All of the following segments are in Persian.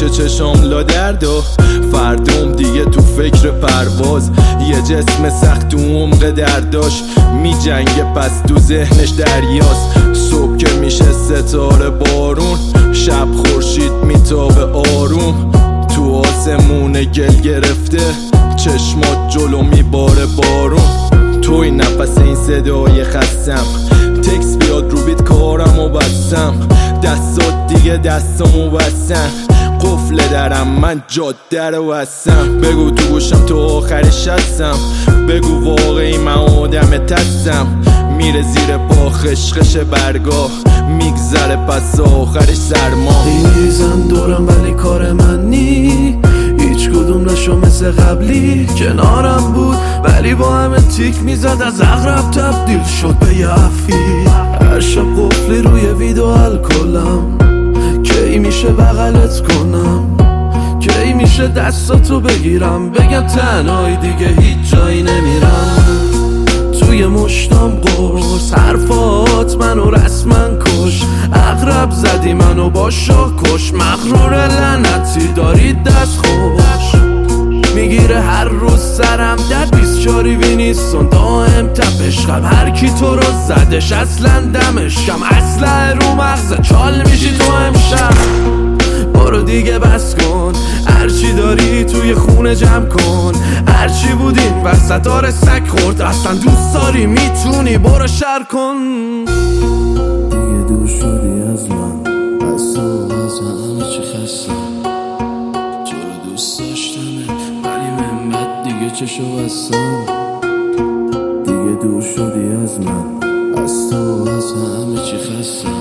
میشه چشام لا درد و فردام دیگه تو فکر پرواز. یه جسم سخت تو عمق درداش میجنگه پس تو ذهنش دریاست. صبح که میشه ستاره بارون، شب خورشید میتابه آروم. تو آسمون گل گرفته چشمات جلو میباره بارون. توی نفس این صدای خستم، تکس بیاد رو بیت کارمو بستم. دستات دیگه دستامو بستن، قفل درم من جاده رو بستم. بگو تو گوشم تو آخرش هستم، بگو واقعی من آدم تستم. میره زیر پا خشخش برگاه، میگذره پس آخرش سرما. ریزم دورم ولی کار من نی، هیچ کدوم نشو مثل قبلی. کنارم بود ولی با همه تیک میزد، از عقرب تبدیل شد به یه افعی. هر شب قفلی روی ویدو الکلم، کی میشه بغلت کنم، کی میشه دستاتو بگیرم، بگم تنهایی دیگه هیچ جایی نمیرم. توی مشتام قرص حرفات منو رسما کش، عقرب زدی منو با شاکش. مغرور لعنتی داری دست خوش، میگیره هر روز سرم در 24 وینیستون دائم تپشم. هر کی تو رو زدش اصلا دمشم، اصلا رو مغز چال میشی تو امشب. برو دیگه بس کن، هرچی داری توی خونه جمع کن. هرچی بود این وسط داره سگ خورد، اصلا دوست داری میتونی برو شر کن. دیگه دور شدی از من، از تو از همه چی خستم. تو رو دوست داشتمه ولی من بد دیگه چشو بستم. دیگه دور شدی از من، از تو از همه چی خستم.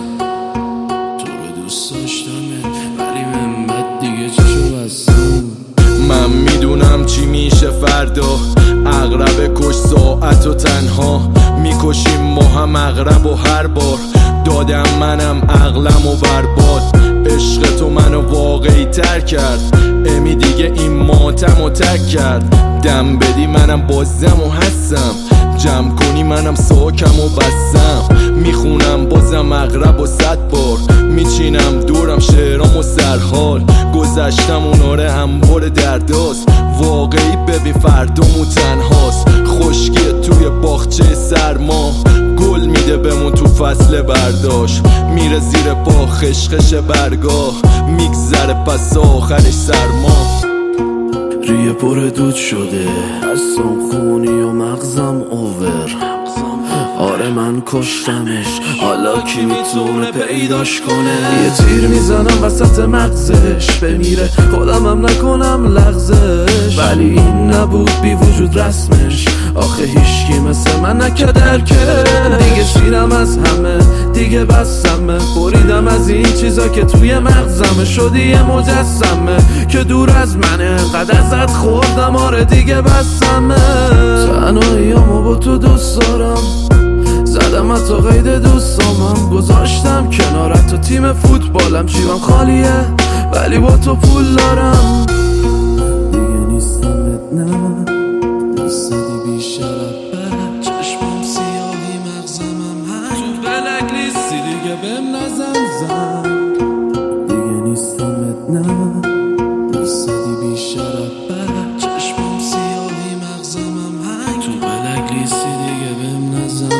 تو رو دوست داشتمه ولی من بد دیگه چشو بستم. من میدونم چی میشه فردا، عقرب کش ساعت و تنها میکشیم ما هم عقرب و هر بار دادم منم عقلم و برباد. عشق تو منو واقعی تر کرد، امی دیگه این ماتم و تک کرد. دم بدی منم بازم و هستم، جمع کنی منم ساکم و بستم. میخونم بازم عقرب و 100 بار، میچینم دورم شعرام و سرحال. گذشتم اوناره انبار درداست، واقعی ببین فردامو تنهاست. خشکی توی باغچه سرما، گل میده بمون تو فصل برداشت. میره زیر پا خشخش برگاه، میگذره پس آخرش سرما. ریه پر دود شده، هستم خونی و مغزم اوور. آره من کشتمش، حالا کی میتونه پیداش کنه؟ یه تیر میزنم وسط مغزش، بمیره خودمم نکنم لغزش. ولی این نبود بی وجود رسمش، آخه هیچکی مثل من نکدر که. دیگه شیرم از همه، دیگه بسمه. بریدم از این چیزا که توی مغزمه، شدی یه مجسمه که دور از منه. انقدر ازت خوردم آره دیگه بسمه. تنهاییامو با تو دوست دارم، زدم حتی قید دوستامم. گذاشتم کنارت تو تیم فوتبالم، جیبم خالیه ولی با تو پول دارم. دیگه نیستمت نه، نیستدی بی شرف، چشمم سیاهی مغزمم هنگ. تو بلک لیستی دیگه بهم نزن. دیگه نیستمت نه، نیستدی بی شرف، چشمم سیاهی مغزمم هنگ. تو بلک لیستی دیگه بهم نزن.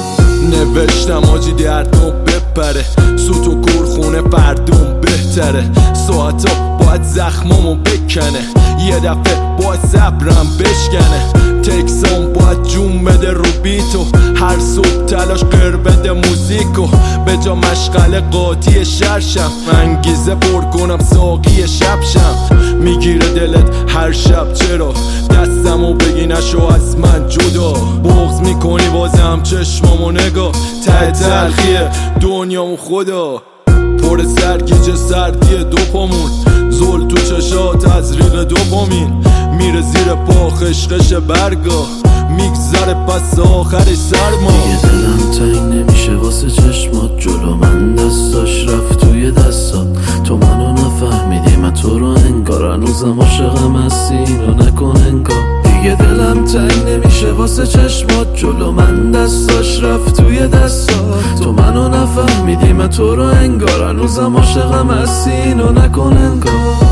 نوشتم آجی دردم بپره، سوت و کورخونه فردوم بهتره. ساعتا باید زخمامو بکنه، یه دفعه باید صبرم بشکنه. تکسام باید جون بده رو بیتو، هر صبح تلاش قر بده موزیکو. به جا مشغله قاطی شرشم، انگیزه پر کنم ساقی شبشم. میگیره دلت هر شب چرا، دستمو بگی نشو از من جدا. بغض میکنی بازم چشمامو نگاه، ته تلخیه دنیامو خدا. پر سرگیجه سردی دو پامون، زل تو چشات از ریق دوپامین. میره زیر پا خشخش برگاه، میگذره پس آخرش سرما. دیگه دلم تنگ نمیشه واسه چشمات، جلو من دستاش رفت توی دستات. تو منو نفهمیدی من تو رو انگار، هنوزم عاشقم هستی اینو نکن انگار. دیگه دلم تنگ نمیشه واسه چشمات، جلو من دستاش رفت توی دستات. تو منو نفهمیدی من تو رو انگار، هنوزم عاشقم هستی اینو نکن انگار.